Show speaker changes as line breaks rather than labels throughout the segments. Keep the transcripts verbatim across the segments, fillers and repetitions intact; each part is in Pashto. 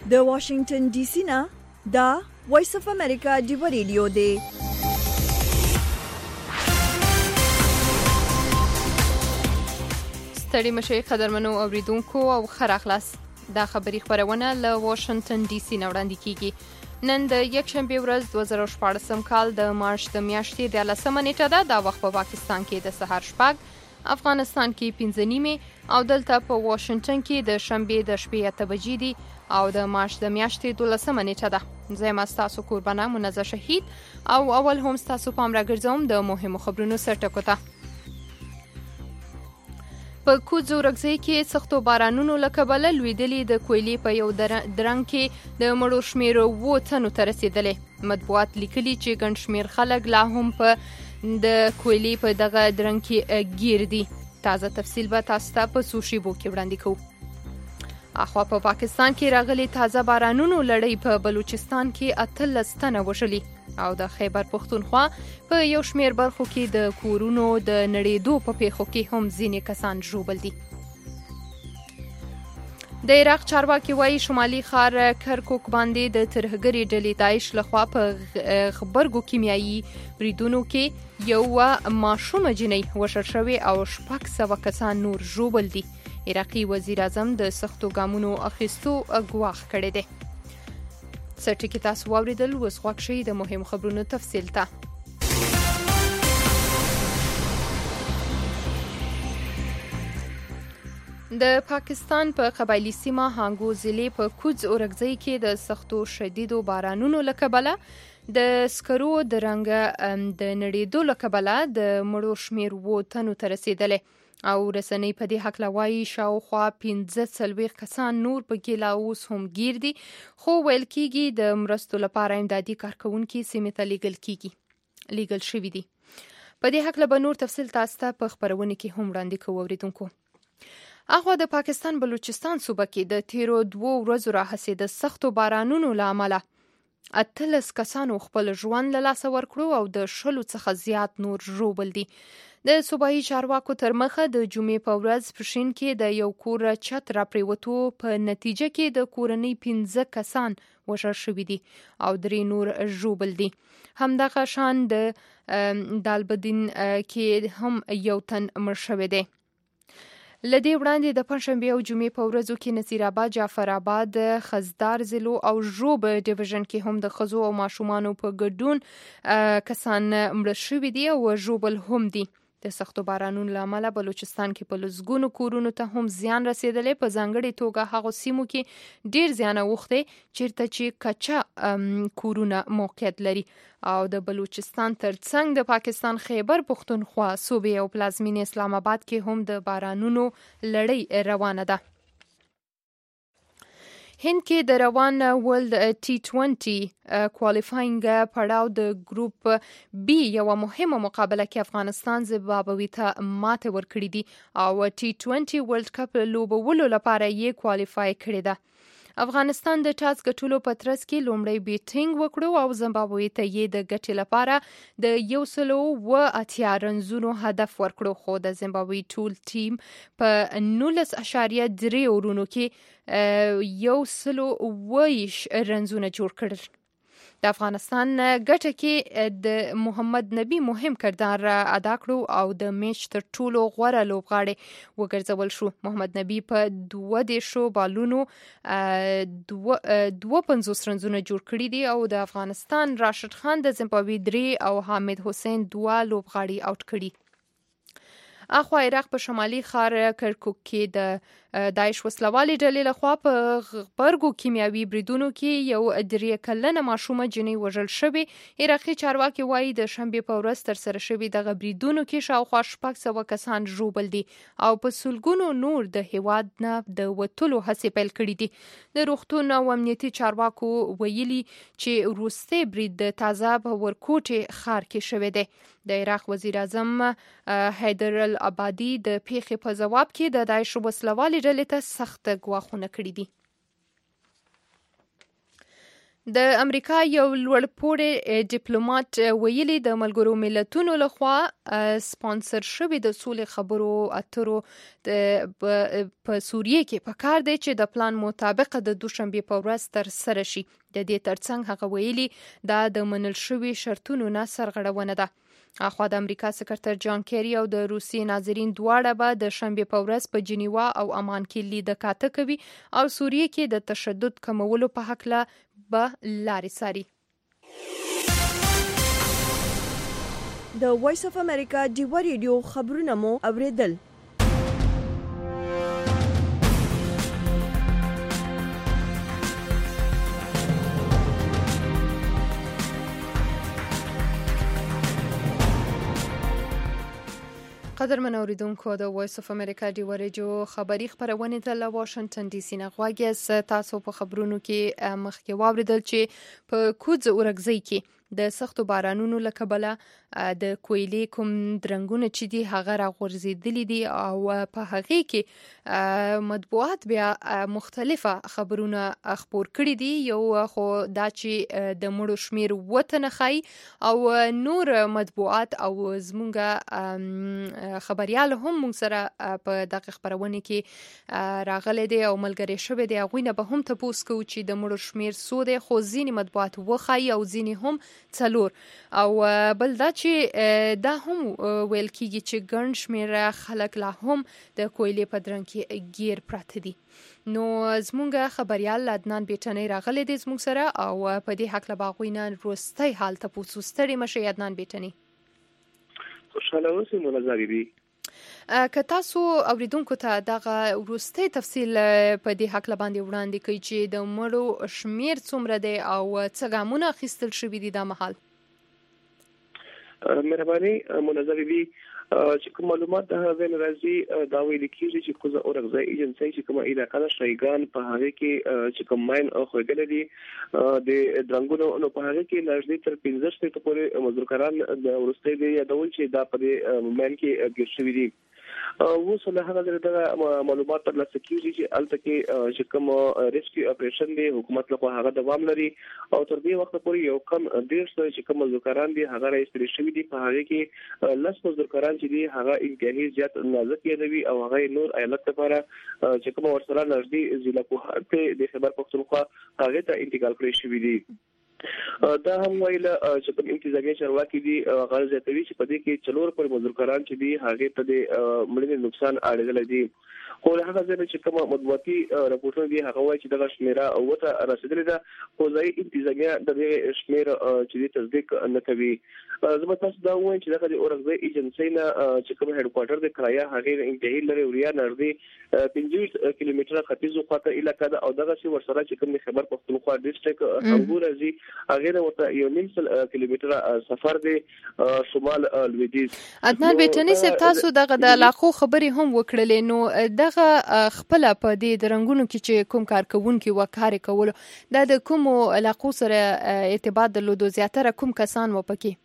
د واشنگټن ډي سي نه دا وایس اف امریکا دی ریډیو دی.
ستړي مشي قدرمنو اوریدونکو او خره خلاص دا خبری خبرونه له واشنگټن ډي سي نه وړاندې کیږي. نن د یک شنبه ورځ دوه زره شپږ کال د مارچ د میاشتې د لسمه نیټه ده. دا وخت په پاکستان کې د سحر شپږ، افغانستان کې پنځه نیمه او دلته په واشنگټن کې د شنبه د شپې اته بجې دي او د مارچ د میاشتې دولسمه نیټه ده. زه یم تاسو قربانه منزه شهید او اول هم تاسو پام راګرځوم د مهمو خبرونو سرټکو ته. په کوز ورغځي کې سختو بارانونو له کبله لویدلې د کویلې په یو درنګ کې د مړو شمیر وو تنو ته رسیدلې. مطبوعات لیکلي چې ګڼ شمیر خلک لا هم په د کویلې په دغه درنګ کې ګیر دي. تازه تفصیل به تاسو ته په سوشیبو کې وړاندې کوو. اخوا په پا پاکستان کې راغلي تازه بارانونو لړۍ په بلوچستان کې اتلس تنه وشلي او د خیبر پختونخوا په یو شمیر برخو کې د کورونو د نړېدو په پیښو کې هم ځینې کسان ژوبل دي. د عراق چارواکي وایي شمالي ښار کرکوک باندې د ترهګرې ډلې داعش لخوا په غبرګو کیمیایي بریدونو کې یو ماشومه جنۍ وشل شوې او شپږ سوه کسان نور ژوبل دي. عراقي وزیر اعظم د سختو ګامونو اخیستو ګواښ کړی دی. څه ټکي تاسو واورېدل، اوس غوږ شئ د مهمو خبرونو تفصیل ته. د پاکستان په قبایلی سیمه هانګو ضلع په کوز اورګزۍ کې د سختو شدیدو بارانونو له کبله د سکرو د رنګ د نړېدو له کبله د مړو شمیر وو تنو ته رسیدلی او رسنۍ په دې هکله وایي شاوخوا پنځه څلوېښت کسان نور په کې لا اوس هم ګیر دي، خو ویل کېږي د مرستو لپاره امدادي کارکوونکي سیمې ته لیږل کېږي لیږل شوي دي. په دې هکله به نور تفصیل تاسو ته په خپرونه کې هم وړاندې کوو اوریدونکو. اخوا د پاکستان بلوچستان صوبه کې د تیرو دوو ورځو راهیسې د سختو بارانونو له امله اتلس کسانو خپل ژوند له لاسه ورکړو او د شلو څخه زیات نور ژوبل دي. د صوبایي چارواکو تر مخه د جمعې په ورځ په شین کې د یو کور چت راپریوتو په نتیجه کې د کورنۍ پنځه کسان وژل شوي دي او درې نور ژوبل دي. همدغه شان د دالبدین کې هم یو تن مړ شوی دی. لدې وړاندې د پنځشنبې او جمعې په ورځو کې نصیر آباد، جعفر آباد، خزدار ضلعو او ژوب ډیویژن کې هم د ښځو او ماشومانو په ګډون کسان مړه شوي دي او ژوبل هم دي. د سختو بارانونو له امله بلوچستان کې په لسګونو کورونو ته هم زیان رسیدلی، په ځانګړې توګه هغو سیمو کې ډیر زیان اوښتی چیرته چې کچا کورونه موقعیت لري او د بلوچستان ترڅنګ د پاکستان خیبر پختونخوا صوبې او پلازمینې اسلام آباد کې هم د بارانونو لړۍ روانه ده. هند کې د روان ورلد ټي ټوینټي کوالیفاینګ پړاو د ګروپ بی یو مهمه مقابله کې افغانستان زیمبابوې ته ماته ورکړې دي او ټي ټوینټي ورلد کپ لوبولو لپاره یې کوالیفای کړې ده. افغانستان د ټاس ګټلو په ترڅ کې لومړی بیټینګ وکړو او زیمبابوې ته یې د ګټې لپاره د یو سلو و اتیا رنزونو هدف ورکړو، خو د زیمبابوې ټول ټیم په نولس اشاریه درې اورونو کې یو سلو ویش رنزونه جوړ کړل. د افغانستان ګټه کې د محمد نبی مهم کردار ادا کړو او د میچ تر ټولو غوره لوبغاړی وګرځول شو. محمد نبی په دوه دیشو بالونو دوه پنځوس رنزونه جوړ کړي دي او د افغانستان راشد خان د زیمبابوې درې او حامد حسین دوه لوبغاړي اوټ کړي. اخوا عراق په شمالي ښار کرکوک کې د داعش وسلوالې ډلې لخوا په غبرګو کیمیاوي بریدونو کې یو درې کلنه ماشومه جنۍ وژل شوې. عراقي چارواکي وایي د شنبې په ورځ ترسره شوي دغه بریدونو کې شاوخوا شپږ سوه کسان ژوبل دي او په سلګونو نور د هیواد نه د وتلو هڅې پیل کړي دي. د روغتون او امنیتي چارواکو ویلي چې وروستی برید د تازه په ورکوټې ښار کې شوی دی. د عراق وزیر اعظم حیدر العبادي د پیښې په ځواب کې د داعش وسلوالې ډلې ته سخت ګواښونه کړي دي. د امریکا یو لوړپوړی ډیپلوماټ ویلي د ملګرو ملتونو لخوا سپانسر شوی د سولې خبرو اترو په سوریه کې پکار دی چې د پلان مطابق د دوشنبه په ورځ تر سره شي. د دې ترڅنګ هغه ویلي دا د منل شوی شرطونو نه سرغړونه ده. اخوا د امریکا سکرتر جان کیری او د روسیې ناظرین دواړه به د شنبه په ورځ په جنیوا او امان کې لید کاته کوي او سوریه کې د تشدد کمولو په حق له به لارې ساري.
د وایس اف امریکا ډیوا ریډیو خبرونه مو اوریدل.
قدرمن اوریدونکو د وایس اف امریکا ډیوا ریډیو خبری خبرونه ته له واشنگټن ډي سي نه غواګي. تاسو په خبرونو کې مخکې واوریدل چې په کوز اورګزۍ کې د سختو بارانونو له کبله د کویلې کوم درنګونه چې دي هغه راغورځېدلي دي او په هغه کې مطبوعات بیا مختلفه خبرونه خپور کړي دي. یو خو دا چې د مړو شمیر وته نه ښایي او نور مطبوعات او زمونږ خبريال هم موږ سره په دغه خبرونه کې راغلي دي او ملګری شوی دي. هغوی نه به هم تپوس کوو چې د مړو شمیر څو دی، خو ځینې مطبوعات وښایي او ځینې هم څلور. او بل دا چې دا هم ویل کیږي چې ګڼ شمېره خلک لا هم د کویلې په درنګ کې ګیر پراته دي. نو زمونږ خبريال عدنان بیټنۍ راغلی دی زمونږ سره او په دې حق له هغوی نه وروستی حال تپوس ستړي مشئ عدنان بیټنۍ.
خوشحاله اوسئ مولانا بیبي.
که تاسو اوریدونکو ته دغه وروستی تفصیل په دې حق باندې وړاندې کوي چې د مړو شمیر څومره دی او څه ګامونه اخیستل شوي دي دا مهال.
مهرباني مولانا بیبي چې کوم معلومات د هغه راځي دا ویل کیږي چې کوزه اورګزای ایجنسی چې کومه علاقه د شایګان په هغه کې چې کوم ماین او خوګل دي د درنګونو نو په هغه کې لږ تر پنځه شپږ پورې مزدورکاران د ورسته دي یادول چې دا په ماین کې ګیر شوی دي. اوس له هغه د معلومات تر لاسه کیږي چې الته کې چې کوم ریسکیو اپریشن دی حکومت له هغه دوام لري او تر دې وخت پورې یو کم ډیر څه چې کوم مزدورکاران دي هغه راځي شوی دي. په هغه کې لس مزدورکاران چې دي هغه انتهایی زیات نازک یادوي او هغه نور ایالت لپاره چې کوم ورسره نږدې ضلع کوهاټ د خبر پښتونخوا هغه ته انتقال کړی شوی دي. دا هم ویل چې په انتظامیه چارواکي دي غاړه زیاتوي چې په دې کې څلور پر مزدورکاران چې دي هغه ته د مړینې نقصان اړیدل دي. خو له هغه ځای چې کوم مطبوعاتي راپورټونه دي هغه وایي چې دغه شمیره اوته رسیدلې ده خو ځای انتظامیه د دې شمیره چې تصدیق نه کوي. زما تاسو دا وایم چې دغه اورګزای ایجنسی نه چې کوم هډ کوارټر د کرایه هغه انتهایی لري وریا نږدې پنځه کیلومتره ختیځو خواته علاقه ده او دغه چې ورسره چې کوم خبر پښتونخوا ډیسټریکټ انګور ازي هغه ورته یو نیم کیلومتره سفر دی شمال لویدیز.
عدنان بیټنۍ صاحب تاسو دغه د علاقو خبرې هم وکړلې نو دغه خپل په دې درنګونو کې چې کوم کارکونکو وکړي کول دا د کوم علاقو سره ارتباط درلودو زیاتره کوم کسان و پکې؟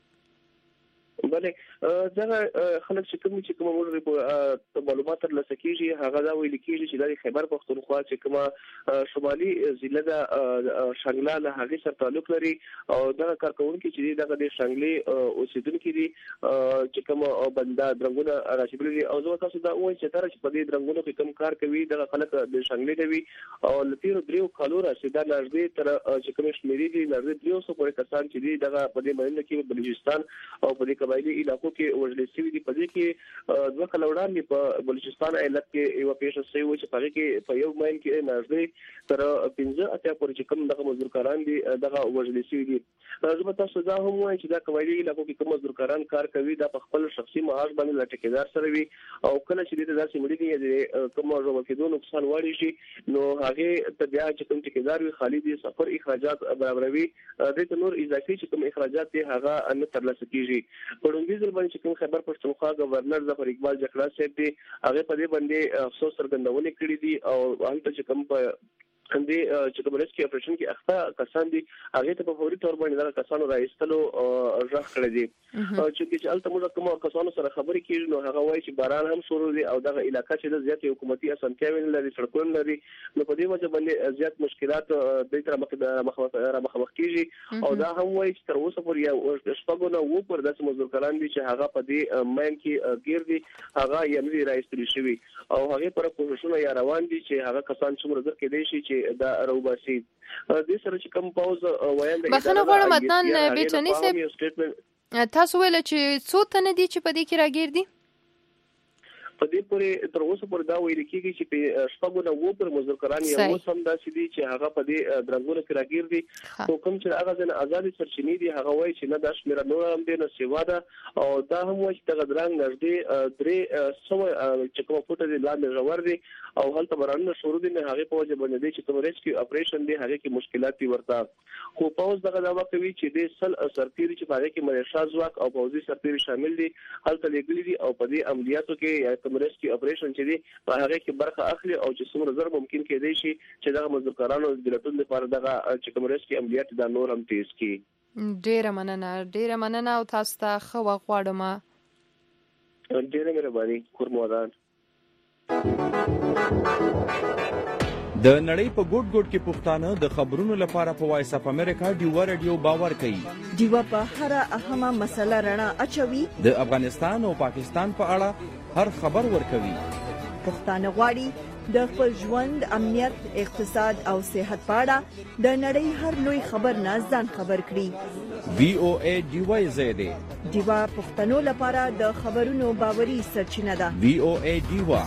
بله دا خلک چې کوم چې کوم موږ معلومات تر لاسه کیږي هغه دا ویل کیږي چې د خیبر پښتونخوا چې کوم شمالي ضلع د شنګلا له هغه سره تعلق لري او دا کارکونکو چې دغه د شنګلي اوسیدونکو دي چې کوم بندا درنګونه راشبلي او زه تاسو دا وایم چې تر چې په دې درنګونو کې کوم کار کوي د خلک د شنګلي دی او لتیرو دریو کالو راشي دا لږه تر چې کوم شمیرې دي لږه دریو سو پورې کسان چې دي دغه په دې باندې کې بلوچستان او په دې قبایلی علاقو کې وژل شوی دي. په دې کې دوه کال وړاندې په بلوچستان ایالت کې یو پیښه شوې و چې په هغه کې په یو ماین کې نږدې تر پنځه اتیا پورې چې کوم دغه مزدورکاران دي دغه وژل شوی دي. زه تاسو دا هم وایم چې دا قبایلی علاقو کې کوم مزدورکاران کار کوي دا په خپل شخصي معاش باندې لټکیدار سره وي او کله چې د داسې مړي دي کوم ژوند کې نقصان واړي شي نو هغه ته بیا چې کوم ټکیدار وي خالي دي سفر اخراجات برابروي د نور اضافي چې کوم اخراجات دي هغه نه ترلاسه کیږي. په لومړي ځل باندې چې کوم خبر پښتونخوا گورنر ظفر اقبال جکړه صاحب دی هغه په دې باندې افسوس څرګندونه کړې دي او هلته چې کوم په د چې کوم ریسکي اپریشن کې اخته کسان دي هغه ته په فوري تور باندې دا کسانو راځلو ځخ کړی دي چې چې البته موږ کوم کسانو سره خبرې کیږي نو هغه وایي چې باران هم شروع دي او دغه علاقې چې د زیات حکومتي اسانتیاوې لري سړکونه لري نو په دې وجه باندې زیات مشکلات د تر مخ مخ کیږي او دا هم وایي چې تر اوسه پورې یو شپږ نو و پر داسې مزدور کلان دي چې هغه په دې ماین کې ګیر دي هغه یمني راځي شوی او هغه پر کوششونه یا روان دي چې هغه کسان څومره ځکه کېدي شي چې دا روباسي د سره چې کوم پاوز وایي د
بخنه غواړم متن بیٹنی صاحب تاسو ویل چې څو تنه دي چې په دې کې راګیر دي
په دې پورې تر اوسه پورې دا ویل کېږي چې په شپږو نه و پر مذکران یو سم داسې دي چې هغه په دې درنګونو کې راګیر دي حکم چې هغه د آزادي سرچینې دي هغه وایي چې نه د شمیره نور هم دي نه سیوا ده او دا هم وایي چې د درنګ نږدې درې سو چې کوم فوټه دي لاندې ژور دي او هلته برانه شروع دي نه هغه په وجه باندې چې کوم ریسکیو اپریشن دي هغه کې مشکلات دي ورته خو پاوز دغه دا وکوي چې د سل سرتیري چې هغه کې ملیشیا ځواک او پوځي سرتیري شامل دي هلته لګلي دي او په دې عملیاتو کې ریسکیو اپریشن چې دی په هغه کې برخه اخلي او چې څومره زر ممکن کېدای شي چې دغه مذکرانو د دولتونو لپاره دغه چې کوم ریسکي عملیات د نور هم تیز کی.
ډیره مننه ډیره مننه او تاسو ته خو غواړم.
ډیره مهرباني کورمودان.
د نړۍ په ګوټ ګوټ کې پښتانه د خبرونو لپاره په وایس اف امریکا ډیو رادیو باور کوي.
ډیو په هر اهمه مسله رڼا اچوي.
د افغانستان او پاکستان په اړه هر خبر ورکوي.
پښتانه غواړي د خپل ژوند امنیت اقتصاد او صحت په اړه د نړۍ هر لوی خبر نه ځان خبر کړي.
وی او ای ډیو زیاده
ډیو پښتنو لپاره د خبرونو باوري سرچینه ده.
وی او ای ډیو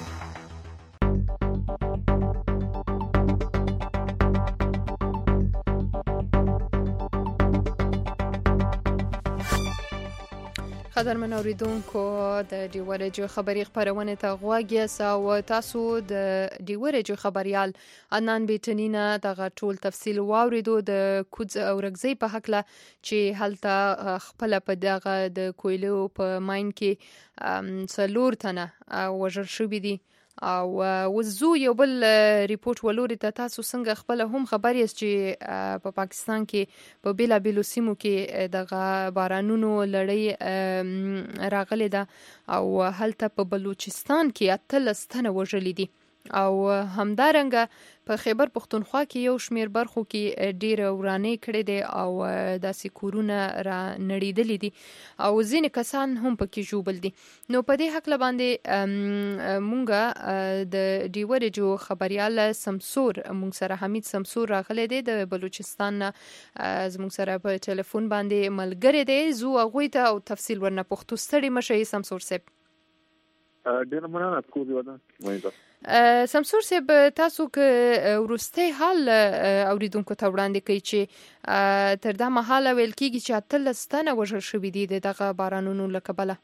قدرمن اوریدونکو د ډیو رادیو خبری خبرونه ته غوږ یاست او تاسو د ډیو رادیو خبريال عدنان بیٹنینا دغه ټول تفصیل واوریدو د کوز او رګزی په حق له چې هلته خپل په دغه د کویلو په ماین کې څلور تنه وژل شوی دي او وزو یو بل ریپورت ولوري ته تاسو څنګه خپل هم خبر یاست چې په پا پاکستان کې په بیلا بیلو سیمو کې دغه بارانونو لړۍ راغلي ده او هلته په بلوچستان کې اتلس تنه وژل دي او همدارنګه په خیبر پختونخوا کې یو شمیر برخو کې ډیر ورانې کړي دي او داسې کورونه را نړیدلې دي او ځینې کسان هم پکې ژوبل دي. نو په دې حق باندې مونږه د ډیو رادیو خبريال سمسور مونږ سره حمید سمسور راغلی دی د بلوچستان زمونږ سره په ټلیفون باندې ملګری دی. زو هغوی ته او تفصیل ورنه پښتو ستړي مشي سمسور صاحب.
ډیر مننه کوزي ودا
سمسور صاحب تاسو که ورسته حال اوریدونکو ته وړاندې کوي چې تر دا مهاله ویل کیږي چې اتلس تنه وژل شوي دي دغه بارانونو له کبله.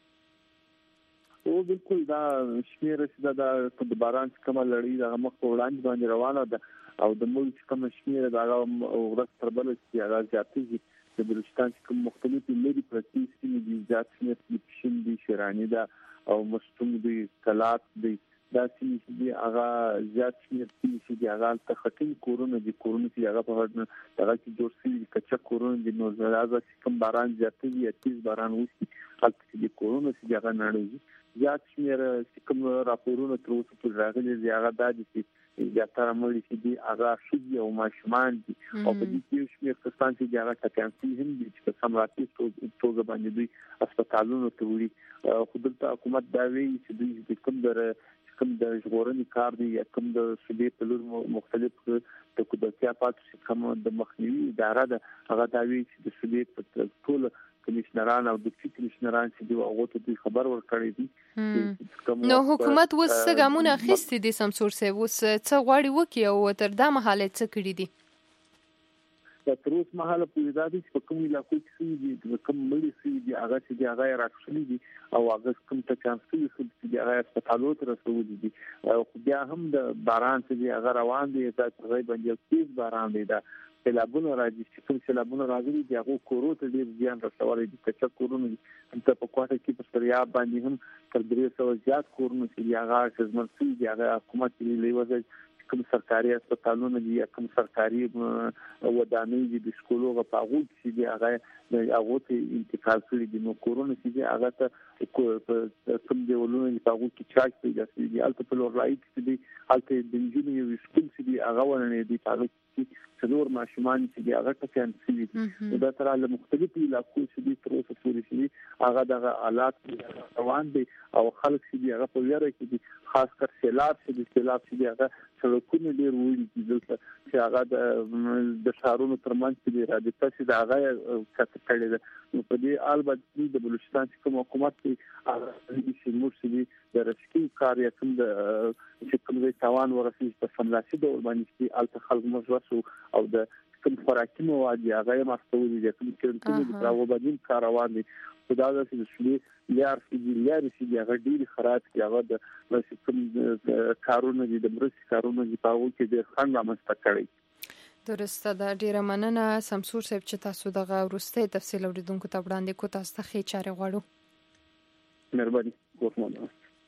او بالکل دا شمیر چې دا د باران کومه لړۍ د مخ وړاندې باندې روانه ده او د ملک کوم شمیر دا ورځ تر بل چې هغه زیاتېږي. د بلوچستان کوم مختلفې لري پرتی سیمې دي زیات شمیر کې شین دي شیرانی ده او مستوم دي کلات دي دا سیمې دي هغه زیات شمیر سیمې دي هغه ته خټین کورونه دي کورونه چې هغه په هغه هغه کې جوړ شوي کچا کورونه دي نو زړه کوم باران زیاتې یا تیز باران وشي هلته دي کورونه چې هغه نړۍ زیات شمیر کوم راپورونه تر اوسه پورې راغلي دي هغه د دې زیاتره مړي چې دي هغه شوي او ماشومان دي او په دې کې شمیر کسان چې هغه کتانسي هم دي چې سمراتي توګه باندې دوی هسپتالونو ته وړي خو دلته حکومت دا وایي چې دوی کوم در کوم د ژغورنې کار دی یا کوم د صوبې په لور مختلف د قدرتیا پاتې کوم د مخنیوي اداره ده هغه دا وایي چې د صوبې په ټول کمشنران او د کمشنران چې دی هغه ته خبر ورکړی دي.
نو حکومت وس څه ګامونه اخیستي دي سمسور صاحب وس څه غواړي وکي او تر دا مهاله څه کړی دي؟
د تروس مهاله په ازادي په کومي علاقو کې دي کوم ملي سي دي هغه چې هغه راښلي دي او هغه کوم ته چانسي چې هغه هسپتالو ته رسولي دي او بیا هم د باران چې هغه روان دي دا تقریبا یو تیز باران دی دا سیلابونه راځي چې کوم سیلابونه راځي دي هغه کورو ته ډیر زیان رسولي دي چې کورونه ته په کوټه کې په سریا باندې هم تر درې سوه زیات کورونه چې هغه ځمرسي دي هغه حکومت لې وځي کوم سرکاري هسپتالونه دي یا کوم سرکاري ودانۍ دي د سکولو غواړي چې دی هغه هغه ته انتقال کړي دي نو کورونه چې هغه ته کوم دی ولونه په هغه کې چارج پیدا کیږي البته په لور راځي چې دی البته د انجینرینګ سکول چې دی هغه ورنه دي په هغه کې څلور ماشومان چې دی هغه ته کانسل دي دا تر له مختلفو علاقو چې دی تر اوسه پورې چې هغه د حالات روان دي او خلک چې هغه په ویره کې دي خاص کر سیلاب چې د سیلاب چې هغه سړکونه ډیر وړي دي دلته چې هغه د د شهرونو ترمنځ چې رابطه چې د هغه کټ کړي ده په دې البته د بلوچستان کوم حکومت کې هغه چې موږ چې د رسکي کار یا کوم د چې کوم د توان ورسېږي په سملاسي ډول باندې چې الته خلک مزوسو او د کوم خوراکي مواد هغه مستوي دي کوم چې د راوبدین کاروان دي خدا د سړي لیار چې لیار چې هغه ډیر خراب دی هغه د کوم کارونه دي د مرستې کارونه دي په هغه کې د خنډ رامنځته کړي
درسته دا ډیره مننه سمسور صاحب چې تاسو دغه ورسته تفصیل اوریدونکو ته وړاندې کو تاسو ته ښه چاره غواړو
مهرباني کوم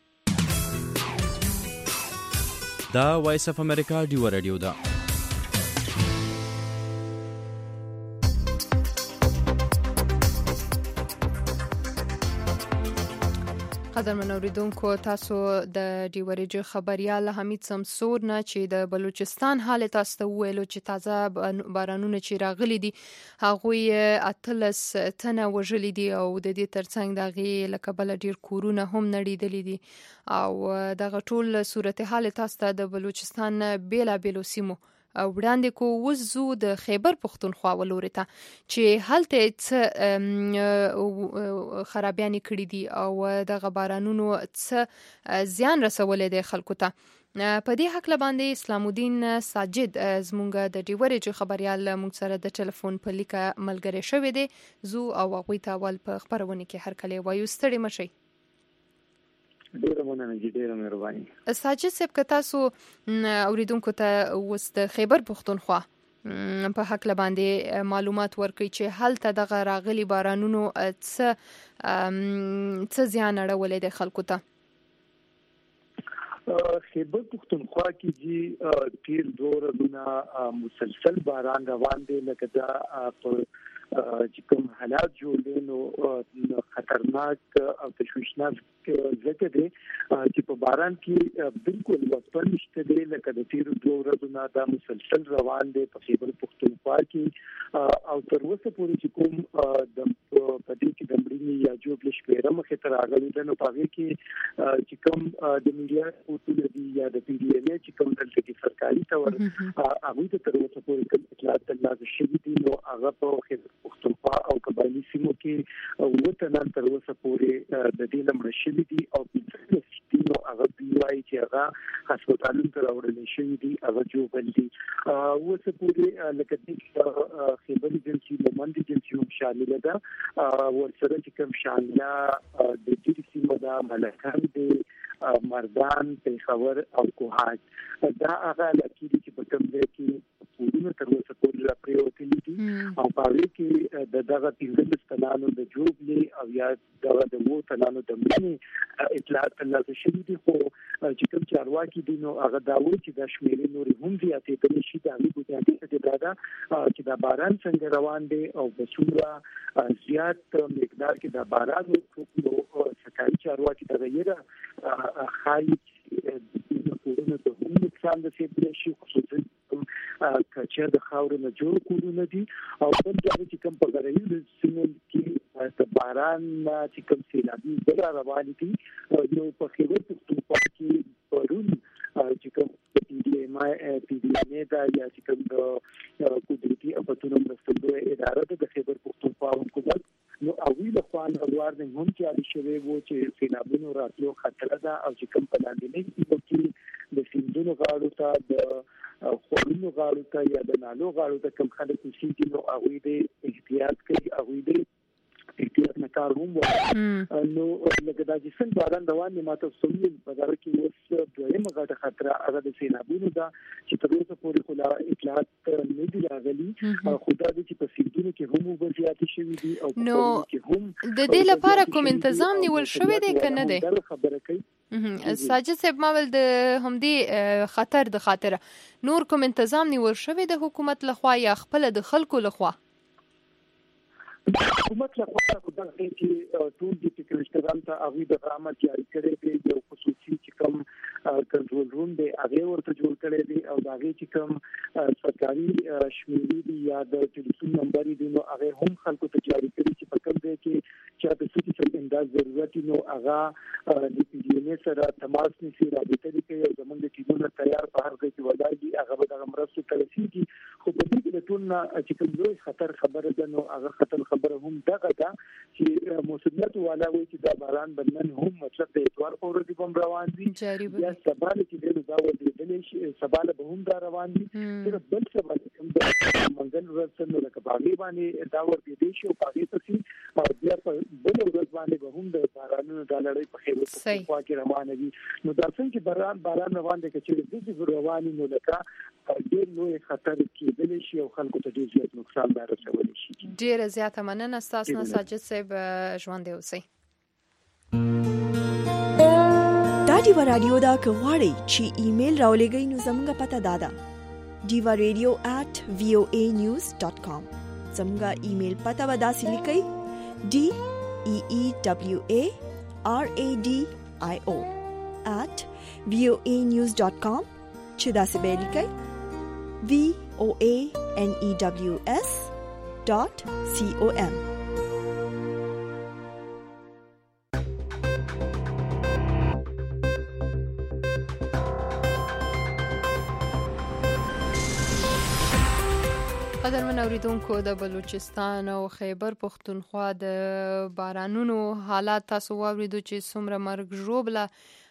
دا وایس اف امریکا ډیو رادیو دا
قدرمن اوریدونکو تاسو د ډیوريجو خبريال حمید سمسور نه چې د بلوچستان حالت تاسو ته ویلو چې تازه بارانونه چې راغلي دي هغه اتلس تنه وژلي دي او د دې ترڅنګ دغه لکه بل ډیر کورونه هم نړیدلي دي او دغه ټول صورتحال تاسو ته د بلوچستان بیلا بیلو سیمو وړاندې کو وزو د خیبر پختونخوا ولوري ته چې هلته څه خرابيانې کړې دي او د غبارانونو څه زیان رسولې دي خلکو ته په دې حق باندې اسلام الدین ساجد زمونږ د ډیوريجو خبريال مونږ سره د ټلیفون په لیکه ملګری شوی دی زو او هغه ته ول په خبرونه کې هر کله وایو ستړي مشي
ډیره مننه ډیره مهرباني
ساجد صاحب که تاسو اوریدونکو ته اوس د خیبر پختونخوا په حق باندې معلومات ورکړي چې هلته دغه راغلي بارانونو څه څه زیان اړولې د خلکو ته
خیبر پختونخوا کې چې تیر دور دونه مسلسل باران روان دي لکه دا په چې کوم حالات جوړ نو خطرناک او تشویشناک ځکه دي چې په باران کې بالکل وقفه نشته دی لکه د تیر دوه ورځې دا مسلسل روان دي په خیبر پختونخوا کې او تر اوسه پورې چې کوم د پدې کې د مړینې یا جوړ شمیره مخه تر راغلي ده نو په هغه کې چې کوم د میډیا او د یا د پی ډی ام چې کوم دلته کې سرکاري تور هغه ته تر اوسه پورې کوم اطلاعات ترلاسه شوي دي نو هغه په خیبر پختونخوا او قبایلی سیمو کې وته نن تر اوسه پورې د دې لمړ شوي دي او په نو هغه بیوای چې هغه هسپتالونو ته راوړل شوی دي هغه جوړ دي اوسه پورې لکه د خیبر جنسي لمندي جنسي هم شامل ده ورسره چې کوم شامله د دې سیمه د ملکان دي مردان پیښور او کوهاټ دا هغه لکه چې په کوم ځای کې پورونه تر اوسه پورې را پریوتلي دي او په هغه کې د دغه پنځه تنانو د جوړلې او یا دغه د وو تنانو د مړینې اطلاعات ترلاسه شوي دي خو چې کوم چارواکي دي نو هغه دا وایي چې د شمیرې نورې هم زیاتېدلی شي د هغې بنیادي څه دا چې دا باران څنګه روان دی او په څومره زیات مقدار کې دا باران نو سرکاري چارواکي دغه یې خایي د کورونو د هم نقصان رسېدلی شي خصوصا کچه د خاورو نه جوړ کورونه دي او بل دا چې کوم په غرنیو سیمو کې د باران چې کوم سیلابي زړه روان دي نو په خیبر پختونخوا کې پرون چې کوم پی ډی ایم پی ډی ایم دا یا چې کوم د قدرتي افتونو مرستندوی اداره د خیبر پختونخوا حکومت نو اوی له خوان غوار نه هم چې علي شوی وو چې سیلابونو راتلو خطر ده او چې کوم په لاندې نه کې د سیندونو غاړو ته د خورونو غاړو ته یا د نالو غاړو ته کوم خلک چې نو اوی د احتیاط کوي اوی د احتیاط نه کار هم وایي نو لکه دا چې څنګه باران روان دي ماته سوي په دغه کې اوس دویمه غټه خطر هغه د سیلابونو ده چې تر اوسه پورې خو لا اطلاعات نه دي راغلي خو دا چې په سیندونو کې هم وضعیت شوي دي او
نو د دې لپاره کوم تنظیم نیول شوی دی که نه دی
خبره کوي
ساجد صاحب ما ول د همدې خطر د خاطره نور کوم تنظیم نیول شوی د حکومت لخوا یا خپل د خلکو لخوا؟
حکومت لخوا د دې ټول د ټیکنالوژي ته اوی د رامه جاری کړي دي یو خصوصي چې کوم کنټرول روم دی هغه ورته جوړ کړي دي او دا هغه چې کوم سرکاري شمیرې دي یا د ټلیفون نمبر دي نو هغه هم خلکو ته جاری کړي چې په کوم ځای کې چې د سټي سره انداز ضرورت نو هغه د پی ډي ان سره تماس نیسي رابطه دي کوي زمونږ د ټیمونو تیار په هر ځای کې ولایي هغه به د مرستو ترسيږي خو په دې کې ټول نه چې کوم لوی خطر خبره ده نو هغه خطر خبره هم دغه ده چې مسؤلیت والا وي چې دا باران بنن هم مطلب د اتوار په ورځ کوم روان دي یا سبا چې د دا ولې د سبا به هم دا روان دي تر بل سبا کوم د منځل ورځ نو لکه باغې باندې دا ورته دي شو باغې ته او بیا په بل ورځ باندې به هم د بارانونو د لړۍ په خیر په خوا کې روان دي نو دا څنګه چې باران باران روان دي چې د دې رواني نو لکه ډېر لوی خطر کېدل شي او خلکو ته ډېر زیات نقصان به رسولی شي.
ډېر زیات مننه تاسو نه ساجد صاحب ژوند دی اوسئ.
دا دیوا رادیو دا کغواړي چې ایمیل راولېږئ نو زموږه پته دادا diva radio at voa news dot com زموږه ایمیل پته ودا سې لیکئ d e e w a r a d i o at voa news dot com چې دا سې به لیکئ v o a n e w s dot com.
قدرمن اوریدونکو د بلوچستان او خیبر پختونخوا د بارانونو حالات تاسو واوریدو چې څومره مرګ ژوبله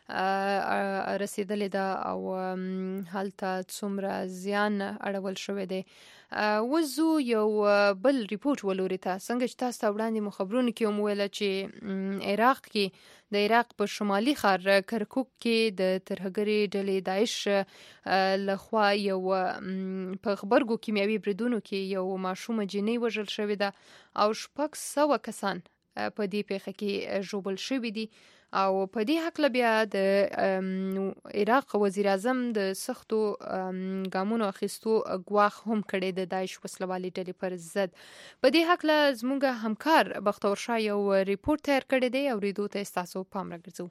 رسیدلې ده او هلته څومره زیان اړول شوی دی. وزو یو بل ریپورت ولوري ته څنګه چې تاسو وړاندې مو خبرونه کې هم ویل چې عراق کې د عراق په شمالي ښار کرکوک کې د ترهګرۍ ډلې داعش لخوا یو په غبرګو کیمیاوي بریدونو کې یو ماشومه جنۍ وژل شوې ده او شپږ سوه کسان په دې پیښه کې ژوبل شوي دي او په دې حق بیا د عراق وزیر اعظم د سختو ګامونو اخیستو ګواښ هم کړی د داعش وسلوالې ډلې پر ضد. په دې حق زموږ همکار بختور شاه یو ریپورت تیار کړی دی او ریدو ته ستاسو پام راګرځو.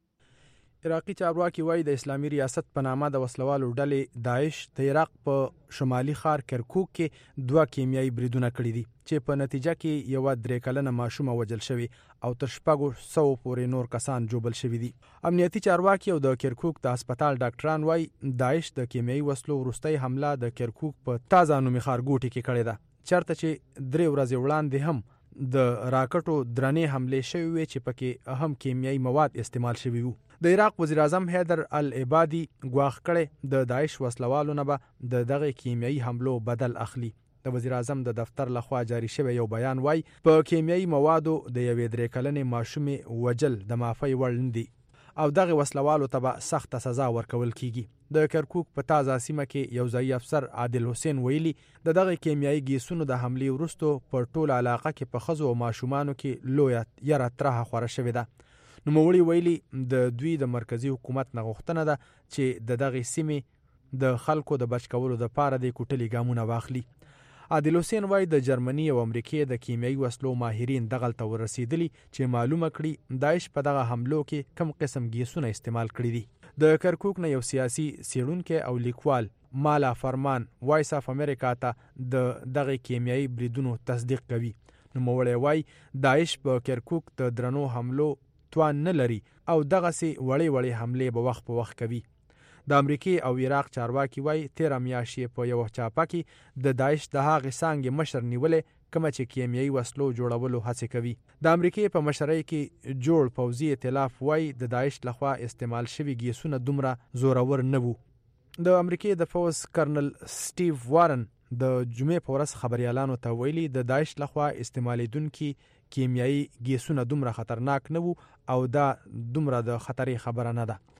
عراقي چارواکي وایي د اسلامي ریاست په نامه د وسلوالو ډلې داعش د عراق په شمالي ښار کرکوک کې دوه کیمیاوي بریدونه کړي دي چې په نتیجه کې یو درې کلنه ماشومه وژل شوی او تر شپږو سوو پورې نور کسان جوبل شوي دي. امنیتي چارواکي او د کرکوک د هسپتال ډاکټران وایي داعش د کیمیاوي وسلو وروستۍ حمله د کرکوک په تازه نومي ښارګوټي کې کړې ده چېرته چې درې ورځې وړاندې هم د راکټو درنې حملې شوې وې چې پکې اهم کیمیاوي مواد استعمال شوي وو. د عراق وزیر اعظم حیدر العبادي ګواښ کړی د داعش وسلوالو نه به د دغه کیمیاوي حملو بدل اخلي. د وزیر اعظم د دفتر لخوا جاری شوی یو بیان وایي په کیمیاوي موادو د یوې درې کلنې ماشومې وژل د معافۍ وړ نه دي او دغه وسلوالو ته به سخته سزا ورکول کیږي. د کرکوک په تازه سیمه کې یو ځایي افسر عادل حسین ویلي د دغه کیمیاوي ګیسونو د حملې وروسته په ټول علاقه کې په ښځو او ماشومانو کې لویه یره ترهه خوره شوې ده. نوموړي ویلي د دوی د مرکزي حکومت نه غوښتنه ده چې د دغې سیمې د خلکو د بچ کولو دپاره د کوټلي ګامونه واخلي. عادل حسین وایي د جرمني او امریکې د کیمیاوي وسلو ماهرین دغلته ورسېدلي چې معلومه کړي داعش په دغه حملو کې کم قسم ګیسونه استعمال کړي دي. د کرکوک نه یو سیاسي څېړونکی او لیکوال مالا فرمان وایس اف امریکا ته د دغه کیمیاوي بریدونو تصدیق کوي. نوموړی وایي داعش په کرکوک د درنو حملو توان نه لري او دغسې وړې وړې حملې به وخت په وخت کوي. د امریکې او عراق چارواکي وایي تیره میاشت په یو چاپه کې د داعش د هغې څانګې مشر نیولې کومه چې کیمیاوي وسلو جوړولو هڅې کوي. د امریکې په مشرۍ کې جوړ پوځي ائتلاف وایي د داعش لخوا استعمال شوي ګیسونه دومره زورور نه وو. د امریکې د پوځ کرنل سټیو وارن د جمعې په ورځ خبریالانو ته ویلي د داعش لخوا استعمالیدونکي کیمیاوي ګیسونه دومره خطرناک نه وو او دا دومره د خطرې خبره نه ده.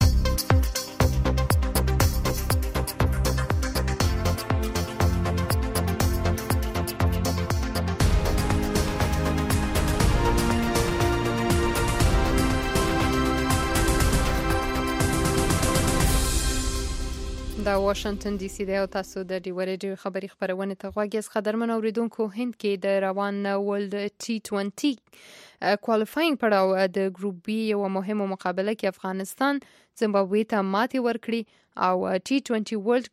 دا واشنگټن ډي سي دی او تاسو د ډي ورډیو خبري خبرونه ته غواړئ. از قدرمن اوریدونکو، هند کې د روان ورلد ټي بیست کوالیفاینګ پړاو د ګروپ بي یو مهمه مقابله کې افغانستان زیمبابوې ته ماتې ورکړي او ټي بیست ورلد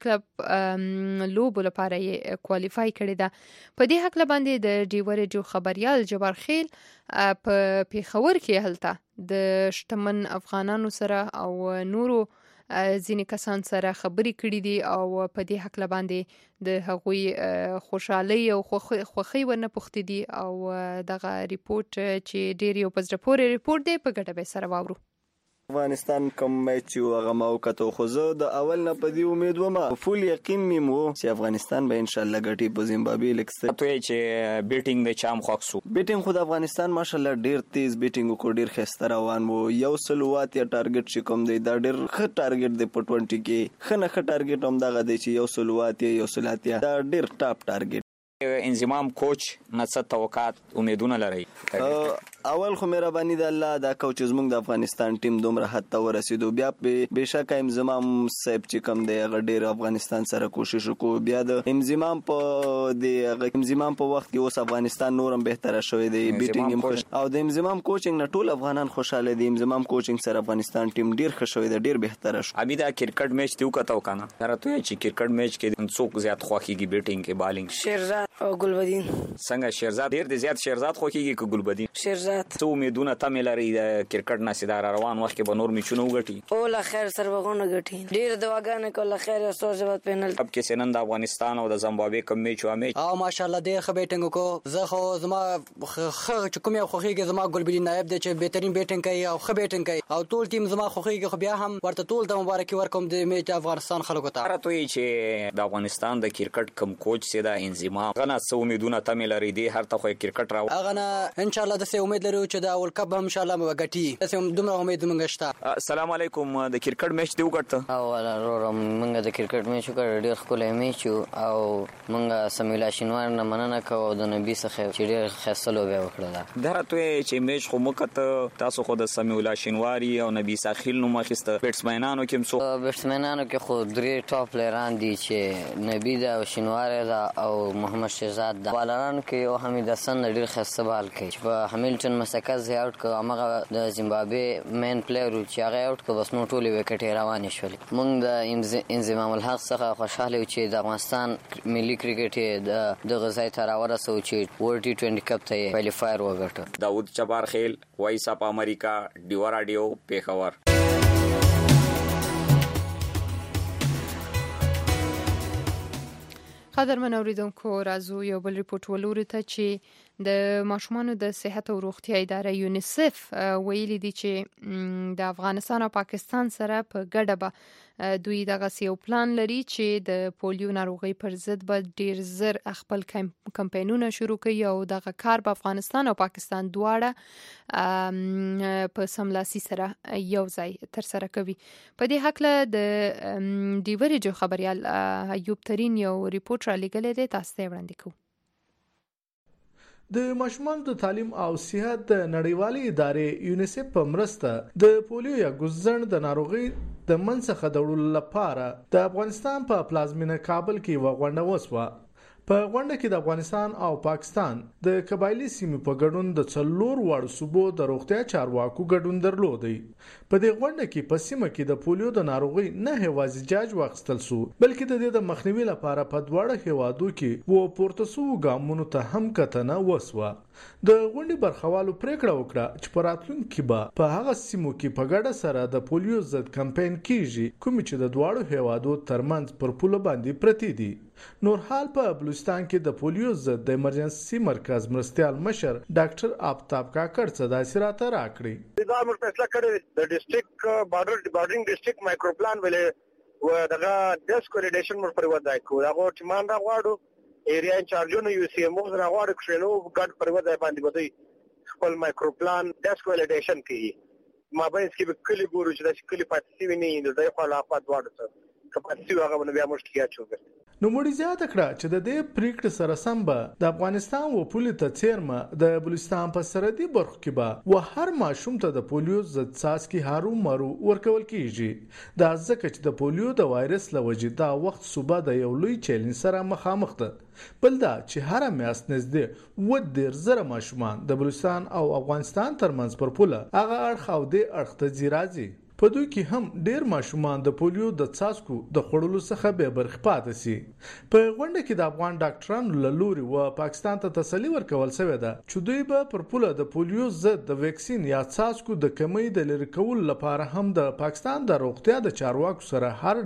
کلب لوبو لپاره یې کوالیفای کړې ده. په دې حق باندې د ډي ورډیو خبريال جبار خیل په پیښور کې هلته د شتمن افغانانو سره او نورو ځینې کسان سره خبرې کړې دي او په دې حق باندې د هغوی خوشحالي او خوښي ورنه پوښتې دي او دغه ریپورت چې ډېر یو په زړه پورې ریپورت دی په ګډه به سره واورو.
افغانستان کوم میچ یو هغه ما وکړو، خو زه د اول نه په دې امید وم، فول یقین مې وو چې افغانستان به ان شاء الله ګټي په زیمبابوې لکسته. ته چې بیټینګ د چام خوښ سو بیټینګ خو د افغانستان ماشاءالله ډیر تیز بیټینګ کو ډیر خسته روان وو. یو سلوات یا ټارګټ چې کوم دی دا ډیر ښه ټارګټ دی په بیس کې، خنه ښه ټارګټ هم دغه دی چې یو سلوات یا یو سلات یا دا ډیر ټاپ ټارګټ. انضمام کوچ نڅ توقعات امیدونه لري؟ اول خو مهرباني د الله دا کوچ زموږ د افغانستان ټیم دومره حد ته ورسېدو، بیا به بشکه انضمام صاحب چې کوم دی هغه ډیر افغانستان سره کوشش وکړو. بیا د انضمام په د انضمام په وخت کې اوس افغانستان نورم بهتره شوی دی، بیټینګ هم خوش او د انضمام کوچینګ نه ټول افغانان خوشاله دي. انضمام کوچینګ سره افغانستان ټیم ډیر ښه شوی دی، ډیر بهتره شو. ابي دا کرکټ میچ دی وکړو کنه، راته چې کرکټ میچ کې څوک زیات خوخيږي بیټینګ کې بالینګ؟ شیرزاد او ګلبدین. څنګه شیرزاد ډیر د زیات شیرزاد خوخيږي که ګلبدین؟ شیرزاد. څو امیدونه تم لري د کرکټ نه سیدار روان وخت کې به نور میچونه وګټي؟ او لا خیر سر وغونه غټي ډیر دواګانې کوله خیر سو زبات پینل. اب کې سنن د افغانستان او د زیمبابوې کوم میچ و میچ او ماشاءالله ډیر ښه بیټینګ کو. زه خو زما خ کوم یو خوخيږي زما ګلبدین نائب دی چې بهترین بیټینګ کوي او ښه بیټینګ کوي او ټول ټیم زما خوخيږي، خو بیا هم ورته ټول د مبارکي ورکوم د میچ افغانستان خلکو ته. راته چې د افغانستان د کرکټ کوم کوچ سیدا انضمام غنا سو امیدونه تم لري دي هر ته خو کرکټ راو اغه ان شاء الله د سه امید لرو چې د ورلد کپ هم ان شاء الله وګټي. تاسو دومره امید مونږ شته. السلام علیکم. د کرکټ میچ دی وګټه او ورو مونږ د کرکټ میچ وکړ، ډیر ښکلی میچ او مونږ سمیلا شینوار نه مننه کوو د نبی څخه چې ډیر ښه لوبه وکړه. درته چې میچ خو مکته تاسو خو د سمیلا شینواری او نبی ساخیل نو مخسته بیټسمنانو کې څو بیټسمنانو کې خو درې ټاپ پلیران دي چې نبی دا او شینوار دا او محمد شهزاد دا. بالران کې او حمید حسن ډیر ښه بال کوي چې په همیلټن مسکز زیات کو هغه د زیمبابوې مین پلیئر چې هغه اوټ کو بس نو ټولې وکټې روانې شولې. موږ د انضمام الحق څخه خوشاله یو چې د افغانستان ملي کرکټ د د غزای ته راورسو چې ورلد ټي بیست کپ ته کوالیفایر وګټه. داود جبار خیل، وایس اپ امریکا، ډیو رادیو، پیښور.
قدرمن اوریدونکو، راځو یو بل ریپورت ولورو ته چې د ماشومانو د صحت او روغتیا اداره یونیسف ویلي دي چې د افغانستان او پاکستان سره په ګډه به دوی دغه یو پلان لري چې د پولیو ناروغي پر ضد به ډیر زر خپل کمپاینونه شروع کوي او دغه کار په افغانستان او پاکستان دواړه په سملاسي سره یو ځای تر سره کوي. په دې حق له د ډي ورډیو خبريال ایوب ترين یو ریپورت را لګلې ده، تاسو ته وړاندې کوم.
د ماشومان د تعلیم او صحت د نړیوالې ادارې یونیسف په مرسته د پولیو یا ګوزن د ناروغي د منځخه د وړلو لپاره د افغانستان په پلازمینه کابل کې وغونډه وسوه. په غونډه کې د افغانستان او پاکستان د قبایلی سیمې په ګډون د څلور واړو صوبو د روغتیا چارواکو ګډون درلودي. په دې غونډه کې په سیمه کې د پولیو د ناروغي نه هوازي جاج واخیستل سو، بلکې د دې د مخنیوي لپاره په دواړه هیوادو کې وو پورته سو ګامونو ته هم کتنه وسوه. د غونډې برخوالو پریکړه وکړه چې په راتلونکي به په هغه سیمو کې په ګډه سره د پولیو ضد کمپاین کیږي کوم چې د دواړو هیوادو ترمنځ پر پوله باندې پرتی دي. نور حال په بلوچستان کې د پولیو ضد د ایمرجنسي مرکز مرستيال مشر ډاکټر آفتاب کاکړ څه داسې راته راکړي.
دا موږ فیصله کړې د ډیسټریکټ بارډر بارډرینګ ډیسټریکټ مایکرو پلان ولې و دغه ډیسک کولیډیشن مر پر ودای کو دغه ټیمان را غواړو ایریا انچارجونو یو سی ام او را غواړو کښینو ګډ پر ودای باندې بده خپل مایکرو پلان ډیسک کولیډیشن کوي. ما به اس کې کلی ګورو چې د کلی پاتې ویني د دې خپل افات واړو څه کپاسي هغه باندې بیا مشکلات شوګر.
نو مړي زیاته کړه چې د دې پریکړې سره سم به د افغانستان و پولې ته څیرمه د بلوچستان په سرحدي برخو کې به و هر ماشوم ته د پولیو ضد څاڅکي هارو مرو ورکول کیږي دا ځکه چې د پولیو د وایرس له وجې دا وخت صوبه د یو لوی چیلنج سره مخامخ ده. بل دا چې هر میاشت نږدې اووه دېرش زره ماشومان د بلوچستان او افغانستان ترمنځ پر پوله هغه اړخ او دې اړخ ته ځي راځي. په دوی کې هم ډیر ماشومان د پولیو د څاڅکو د خوړلو څخه بې برخې پاتې سي. په غونډه کې د افغان ډاکټرانو له لوري و پاکستان ته تسلي ورکول شوې ده چې دوی به پر پوله د پولیو ضد د ویکسین یا څاڅکو د کمی د لرې کولو لپاره هم د پاکستان د روغتیا د چارواکو سره هر